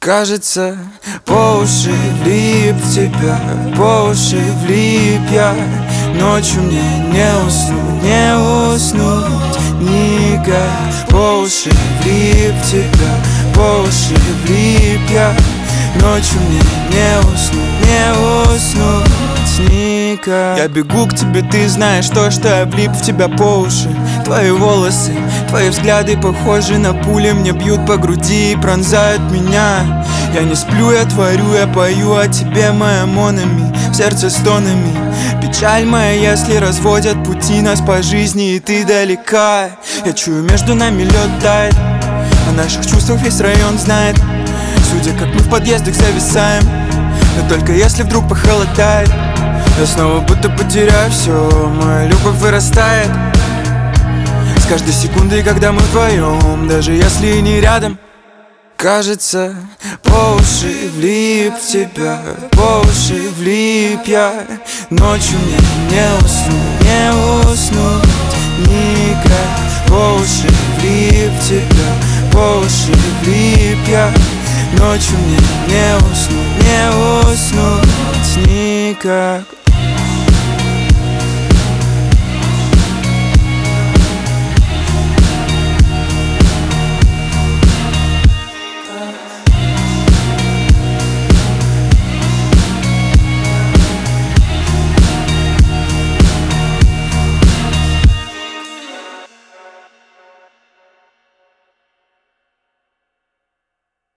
Кажется, по уши влип в тебя, по уши влип я. Ночью мне не уснуть никак. По уши влип в тебя, по уши влип я. Ночью мне не уснуть никак. Я бегу к тебе, ты знаешь то, что я влип в тебя по уши. Твои волосы, твои взгляды похожи на пули. Мне бьют по груди и пронзают меня. Я не сплю, я творю, я пою о тебе, моя монами, в сердце стонами. Печаль моя, если разводят пути нас по жизни, и ты далека. Я чую, между нами лед тает, о наших чувствах весь район знает. Судя, как мы в подъездах зависаем, но только если вдруг похолодает, я снова будто потеряю все, моя любовь вырастает с каждой секундой, когда мы вдвоем, даже если не рядом. Кажется, по уши влип в тебя, по уши влип я. Ночью мне не уснуть никак. По уши влип в тебя, по уши влип я. Ночью мне не уснуть никак.